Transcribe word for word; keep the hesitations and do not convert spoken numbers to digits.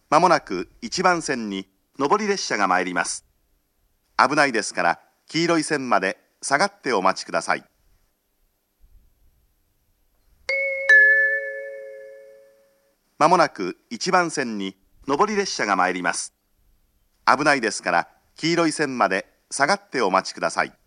まもなくいちばん線に上り列車が参ります。危ないですから黄色い線まで下がってお待ちください。まもなくいちばん線に上り列車が参ります。危ないですから黄色い線まで下がってお待ちください。